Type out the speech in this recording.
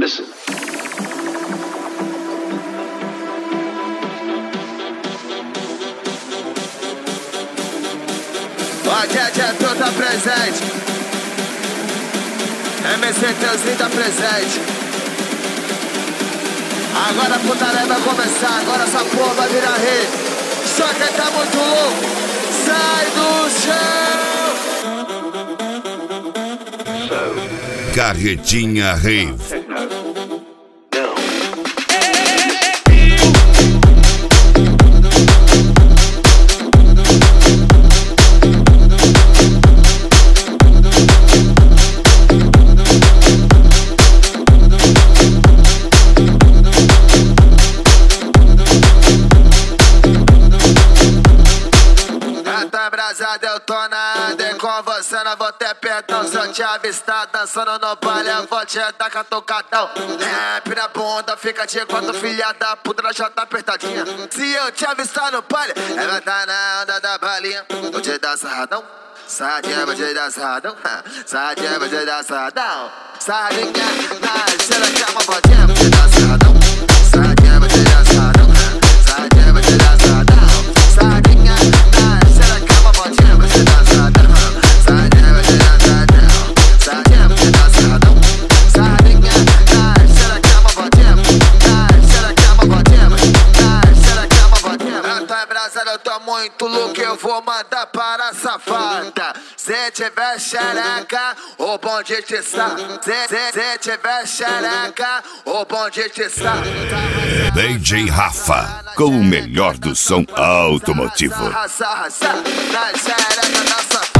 Listen. Ó, Jet tá presente. MC3 tá presente. Agora a putaria vai começar. Agora essa porra vai virar rei. Só quem tá muito louco, sai do chão. Carretinha Rave. Eu tô na área e com você não vou ter perdão. Se eu te avistar dançando no baile, eu vou te dar catucadão. Rap na bunda, fica de quatro, filha da puta, ela já tá apertadinha. Se eu te avistar no baile, ela tá na onda da balinha. Vou te dar sarradão, sarradinha, vou te dar sarradão. Sarradinha, vou te dar sarradão. Sarradinha, será que é uma botinha? Vou te dar sarradão, sarradinha, vou te dar sarradão. Sarradinha, vou te dar sarradão. Sarradinha, será que é uma botinha? Vou te dar sarradão. Sarradinha, vou te dar sarradão. Sarradinha, vou te dar sarradão. Sarradinha, será que é uma botinha? Será que é uma botinha? Será que é uma botinha? Eu tô embrasado, eu tô muito louco, eu vou mandar para a safada. Se tiver xereca, o bonde te está. Se tiver xereca, o bonde te está. DJ Rafa, com o melhor do som automotivo. Na xereca da safada.